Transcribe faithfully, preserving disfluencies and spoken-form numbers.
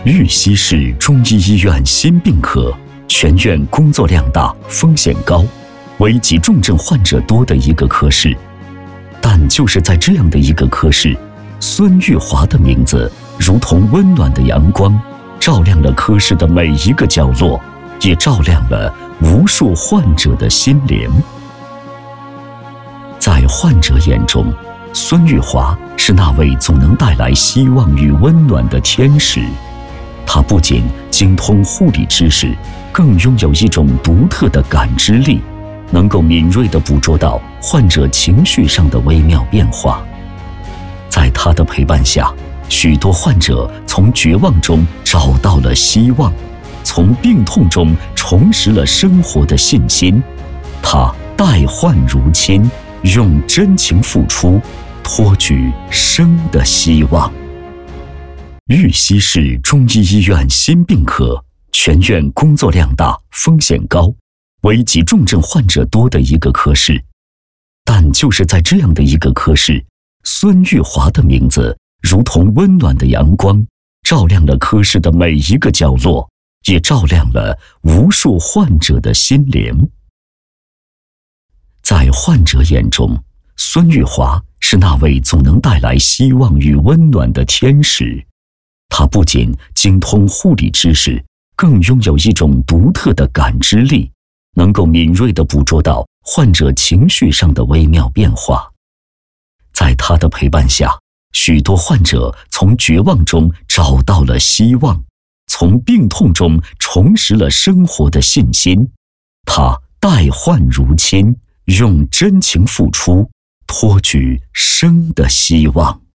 玉溪市中医医院心病科全院工作量大、风险高，危急重症患者多的一个科室。但就是在这样的一个科室，孙玉华的名字如同温暖的阳光，照亮了科室的每一个角落，也照亮了无数患者的心灵。在患者眼中，孙玉华是那位总能带来希望与温暖的天使。他不仅精通护理知识，更拥有一种独特的感知力，能够敏锐地捕捉到患者情绪上的微妙变化。在他的陪伴下，许多患者从绝望中找到了希望，从病痛中重拾了生活的信心。他待患如亲，用真情付出，托举生的希望。玉溪市中医医院心病科全院工作量大、风险高，危急重症患者多的一个科室。但就是在这样的一个科室，孙玉华的名字如同温暖的阳光，照亮了科室的每一个角落，也照亮了无数患者的心灵。在患者眼中，孙玉华是那位总能带来希望与温暖的天使。他不仅精通护理知识，更拥有一种独特的感知力，能够敏锐地捕捉到患者情绪上的微妙变化。在他的陪伴下，许多患者从绝望中找到了希望，从病痛中重拾了生活的信心。他待患如亲，用真情付出，托举生的希望。